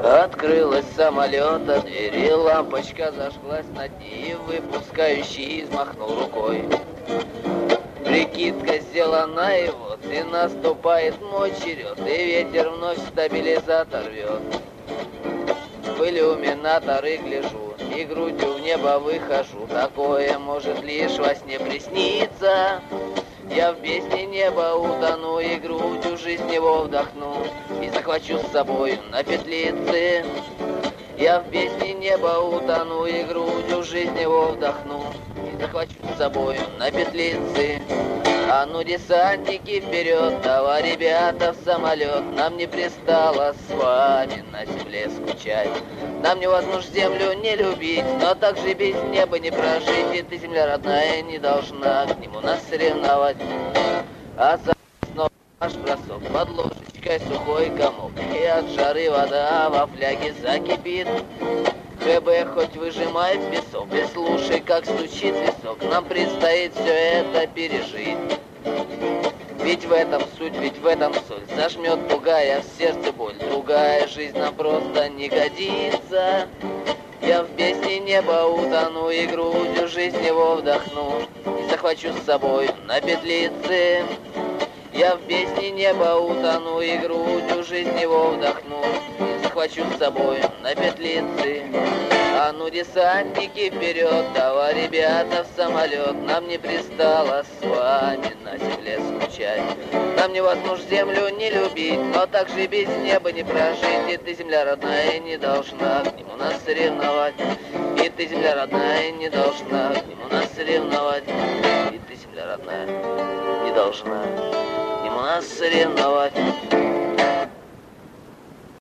Открылась самолета дверь, и лампочка зажглась над ней, выпускающий взмахнул рукой. Прикидка сделана, и вот и наступает мой черед, и ветер вновь стабилизатор рвет. В иллюминаторы гляжу, и грудью в небо выхожу, такое может лишь во сне присниться. Я в бездне неба утону, и грудью жизнь в него вдохну, и захвачу с собой на петлицы. Я в бездне неба утону, и грудью жизнь в него вдохну, и захвачу с собой на петлицы. А ну, десантники, вперед, давай, ребята, в самолет. Нам не пристало с вами на земле скучать. Нам невозможно землю не любить, но также без неба не прожить. И ты, земля родная, не должна к нему нас соревновать. А за снова наш бросок под ложечкой сухой комок, и от жары вода во фляге закипит. ХБ хоть выжимай в песок, и слушай, как стучит висок. Нам предстоит все это пережить. Ведь в этом суть, ведь в этом соль. Зажмет тугая в сердце боль, другая жизнь нам просто не годится. Я в бездне неба утону, и грудью жизнь его вдохну, и захвачу с собой на петлицы. Я в бездне неба утону, и грудью жизнь его вдохну, и захвачу с собой на петлицы. А ну, десантники, вперед, давай, ребята, в самолет. Нам не пристало с вами на земле скучать. Нам невозможно землю не любить, но также без неба не прожить. И ты, земля родная, не должна к нему нас соревновать. И ты, земля родная, не должна к нему нас соревновать. И ты, земля родная, не должна к нему нас соревновать.